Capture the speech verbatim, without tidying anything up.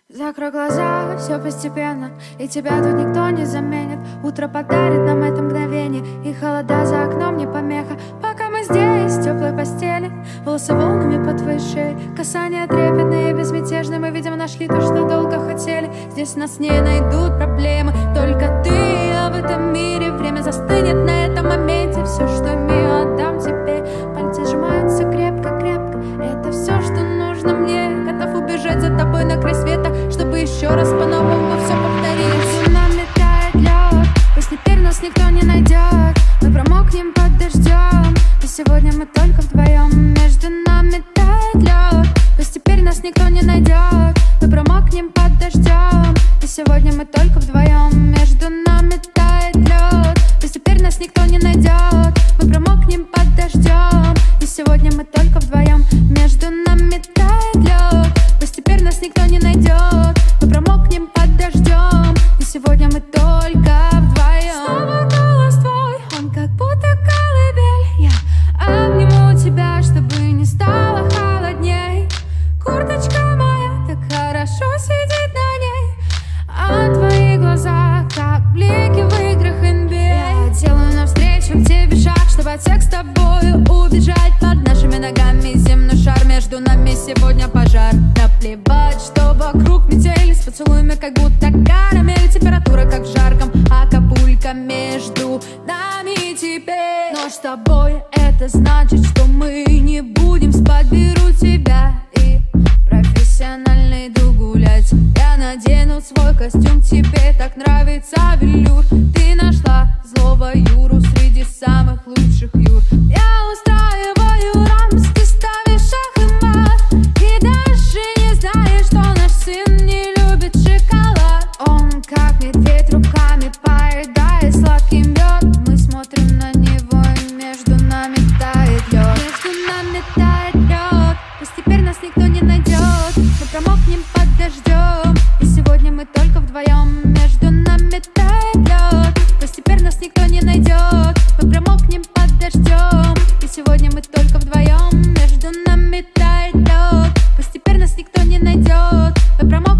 Закрой глаза, все постепенно, и тебя тут никто не заменит. Утро подарит нам это мгновение, и холода за окном не помеха. Пока мы здесь, в теплой постели, волосы волнами по твоей шее, касания трепетные и безмятежные. Мы, видимо, нашли то, что долго хотели. Здесь нас не найдут проблемы, только ты. А в этом мире время застынет на этом моменте. Все, что имею, отдам тебе. Пальцы сжимаются крепко-крепко, это все, что нужно мне. Готов убежать за тобой на край света, чтобы еще раз по-новому все повторилось. Между нами тает лед, пусть теперь нас никто не найдет. Мы промокнем под дождем, и сегодня мы только вдвоем. Между нами тает лед, пусть теперь нас никто не найдет. Мы промокнем под дождем, и сегодня мы только вдвоем. Между нами тает лед, пусть теперь нас никто не найдет. Мы промокнем под дождем, и сегодня мы только вдвоем. Между нами тает лед, пусть теперь нас никто не найдет. Мы промокнем под дождем, и сегодня мы только вдвоем. Снова голос твой, он как будто колыбель. Я обниму тебя, чтобы не стало холодней. Курточка моя так хорошо сидит на ней, а твои глаза как блики в играх эн би эй. Я делаю навстречу к тебе шаг, чтобы от всех с тобою убежать. Под нашими ногами земной шар, между нами сегодня пожар. Наплевать, что вокруг метель, с поцелуями как будто карамель. Температура как в жарком Акапулько, между нами теперь. Но с тобой это значит, что мы не будем спать. Беру тебя и профессионально иду гулять. Я надену свой костюм, тебе так нравится велюр. Ты нашла злого Юру среди самых лучших Юр. Я устраиваю рамс, ты ставишь шах и мат, и даже не знаешь, что наш сын не любит шоколад. Он как медведь руками поедает сладкий мед. Мы смотрим на него, и между нами тает лед. Между нами тает лед, пусть теперь нас никто не найдет. Мы промокнем под дождем, и сегодня мы только вдвоем. Между нами тает лед, пусть теперь нас никто не найдет. Мы промокнем под дождем, и сегодня мы только вдвоем. Между нами тает лед, пусть теперь нас никто не найдет. Мы промокнем